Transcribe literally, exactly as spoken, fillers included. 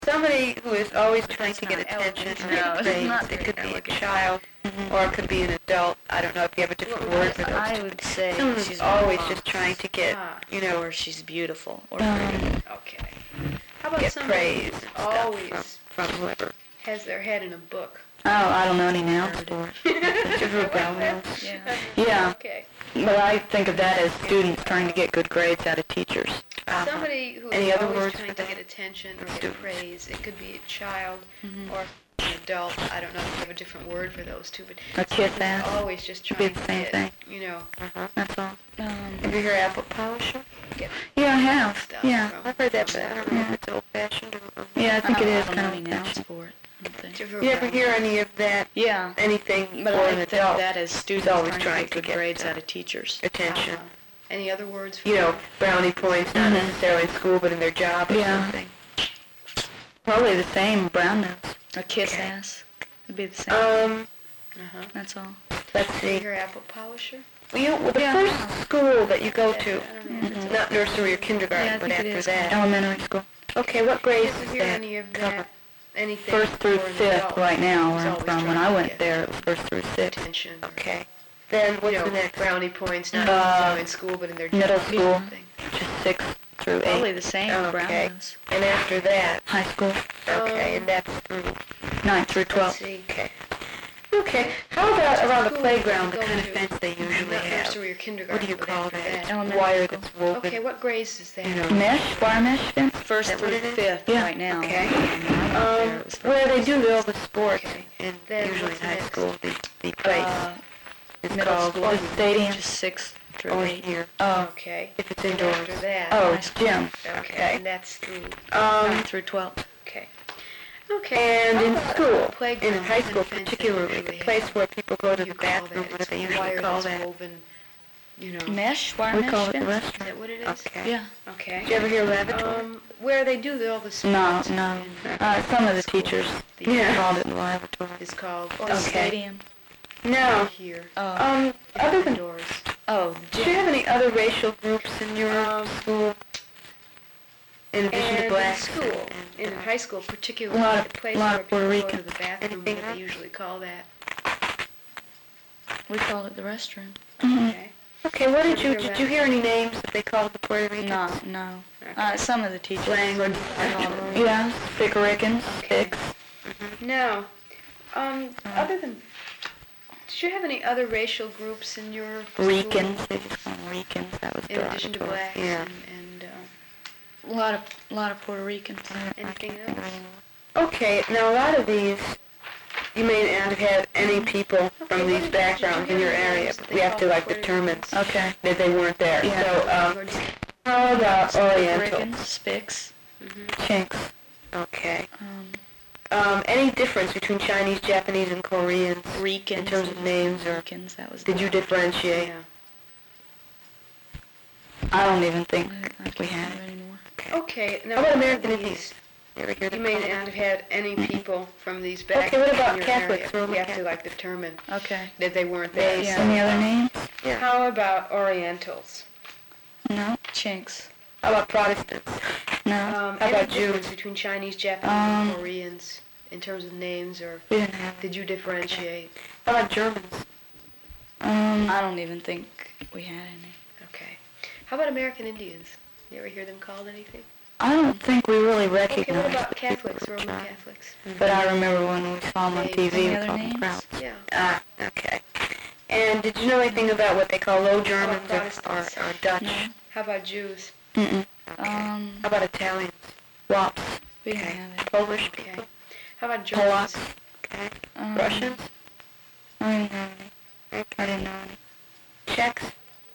Somebody who is always But trying that's to get not attention. elegant. or No, it's praise. not It very could be a elegant. child, Mhm. or it could be an adult. I don't know if you have a different Well, word for those. I two. would say Someone who's she's always rambunctious. just trying to get, Ah, you know, or she's beautiful or Um, pretty. Okay. How about get somebody praise who and stuff always from, from whoever. has their head in a book? Oh, I don't know any nouns for it. Different pronouns. Yeah. Yeah, Okay. but I think of that as students trying to get good grades out of teachers. Uh-huh. Somebody who Any is other always words trying for to that? get attention or get Students. praise. It could be a child Mhm. or an adult. I don't know if you have a different word for those two, but A kid somebody who's ass. always just Could be trying the to same get, thing. you know, Uh-huh. That's all. Um, Have you heard apple polisher? Yeah, I have. stuff Yeah. from. I've heard that, from but I don't whatever. know if it's old-fashioned or... or Yeah, I think I it don't- is I don't kind know of any old-fashioned. nouns for it. I don't think. Did you You ever hear any of that, Yeah, anything but for I an think adult? that as students always trying, trying to to get good get, grades uh, out of teachers. Attention. Uh-huh. Any other words for You know, that? brownie points, not Mhm. necessarily in school, but in their job or Yeah. something. Probably the same brown nose. A kiss Okay. ass would be the same. Um, Uh-huh. That's all. let's Did you see. hear apple polisher? Well, you, well, the Yeah. first school that you go Yeah, to, I don't know if it's not nursery or kindergarten, Yeah, I but think it after is. that. Elementary school. Okay, what Did grade you is ever hear that? any of cover? that? Anything First through for an fifth adult right now, who's where I'm always from. When trying I to went get there, it was first through sixth. attention. or, Okay. Then what's you know, the next? brownie points, not Uh, necessarily in school, but in their middle job or school. something. Just sixth through Probably eighth. the same. Oh, Brown okay. nose. And after that, High school, okay, Um, and that's through. ninth through Let's twelfth. see. Okay. Okay. How about around the School playground, the you go kind of to, fence they usually Not have? nursery or kindergarten, What do you but call after that? that. Elementary Wire school. that's woven. Okay, what grades is that? You know. Mesh, wire mesh fence? First that what through it is? fifth Yeah. right now. Okay. Um, when I went there, Um, it was where they first. do all the sports, Okay. and Then usually in what's high next? school, the, the place Uh, is middle called, school. or The stadium. Just sixth through or eighth. here, Oh, Okay. if it's And indoors. after that. oh, it's gym. Okay. okay. And that's through. Um, Ninth through twelfth. Okay. Okay. and How in about school, a playground in high kind school of fence they particularly, usually the place have? where people go to What do the you call bathroom, that? what do they It's usually wire call that's that? woven, you know. Mesh, wire We mesh call it the fence. Is that restaurant. what it is? Okay. Yeah. Okay. Did you ever hear lavatory? Um, where they do the, all the No, sports. no. in Uh, some of the school. teachers The- Yeah. called it the lavatory. Is called. Or okay. stadium. No. Here. Oh. Um, other than, Indoors. oh, do you have any other racial groups in your Um, school? In addition And to in blacks? school, and, in uh, high school, particularly A lot of- the place lot where of people Puerto go to Rican. the bathroom, Anything what they else? usually call that. we call it the restroom. Mhm. Okay. Okay, what did Ever you, hear did that? you hear any names that they called the Puerto Ricans? No, no. Okay. Uh, some of the teachers. Language. Yeah, Pick Rickens, Okay. Picks. Now, um, Uh, other than, did you have any other racial groups in your school? Ricans, they just call them Ricans. That was In addition to derogatory. blacks Yeah. and, and uh, A lot of, lot of Puerto Ricans. anything I can't think of else? any more. Okay, now a lot of these, you may not have had any people Okay, from what these did- backgrounds did in you your hear area, names but that we they have to called like Puerto determine Ricans? Okay. that they weren't there. Yeah. So, um, Or do you- how about Puerto Oriental? Ricans, Spics. Mhm. Chinks. Okay. Um, Um, any difference between Chinese, Japanese, and Koreans Ricans. in terms of names, or Ricans, that was did the- you differentiate? Yeah. I don't even think I, I we can't had have it. anymore. Okay, now. How about American these- Indians? You ever hear You them may called? not have had any people from these Okay, backgrounds what about in your Catholics, area. Roman We have to Catholics? like determine Okay. that they weren't there. They- Yeah. So, Any other uh, names? Yeah. How about Orientals? No. Chinks. How about Protestants? No. Um, How any about difference Jews? between Chinese, Japanese, Um, and Koreans in terms of names, or We didn't have it. did you differentiate? How about Germans? Um, I don't even think we had any. Okay. How about American Indians? You ever hear them called anything? I don't think we really Okay, recognized what about the people Catholics, who were Roman Chinese. Catholics? But I remember when we saw them on Any T V, we other called them names? Krauts. Yeah. Ah, okay. And did you know anything about what they call Low Germans or, or, Protestants? or Dutch? No. How about Jews? Mm-mm. Okay. Um, How about Italians? Wops. we didn't Okay. have it. Polish Okay. people? How about Germans? Polacks? Okay. Um, Russians? I didn't have any. I Okay. didn't know any. Czechs?